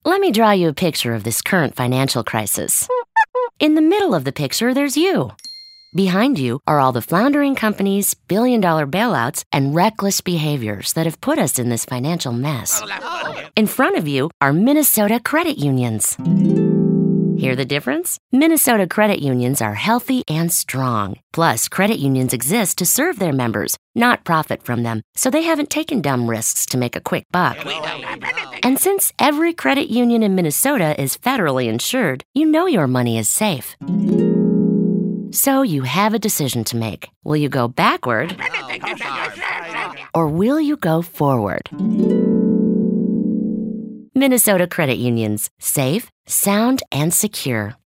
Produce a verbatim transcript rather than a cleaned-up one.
Let me draw you a picture of this current financial crisis. In the middle of the picture, there's you. Behind you are all the floundering companies, billion-dollar bailouts, and reckless behaviors that have put us in this financial mess. In front of you are Minnesota credit unions. Hear the difference? Minnesota credit unions are healthy and strong. Plus, credit unions exist to serve their members, not profit from them, so they haven't taken dumb risks to make a quick buck. And since every credit union in Minnesota is federally insured, you know your money is safe. So you have a decision to make. Will you go backward, or will you go forward? Minnesota credit unions. Safe, sound, and secure.